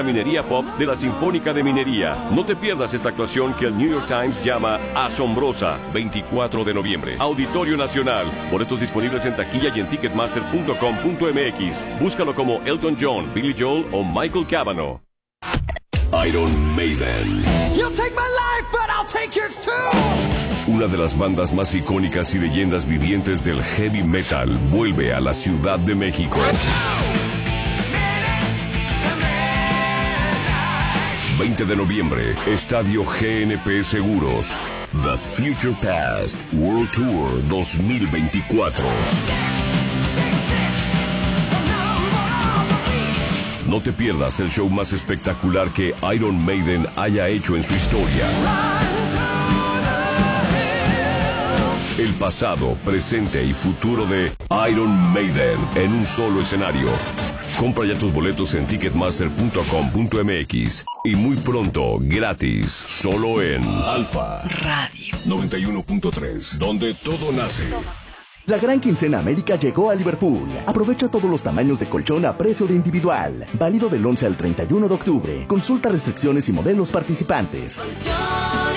Minería Pop de la Sinfónica de Minería. No te pierdas esta actuación que el New York Times llama asombrosa. 24 de noviembre. Auditorio Nacional. Boletos disponibles en taquilla y en ticketmaster.com.mx. Búscalo como Elton John, Billy Joel o Michael Cavanaugh. Iron Maiden. You'll take my life, but I'll take yours too. Una de las bandas más icónicas y leyendas vivientes del heavy metal vuelve a la Ciudad de México. 20 de noviembre, Estadio GNP Seguros. The Future Past World Tour 2024. No te pierdas el show más espectacular que Iron Maiden haya hecho en su historia. El pasado, presente y futuro de Iron Maiden en un solo escenario. Compra ya tus boletos en ticketmaster.com.mx y muy pronto, gratis, solo en Alfa Radio 91.3, donde todo nace. La Gran Quincena América llegó a Liverpool. Aprovecha todos los tamaños de colchón a precio de individual. Válido del 11 al 31 de octubre. Consulta restricciones y modelos participantes. Colchón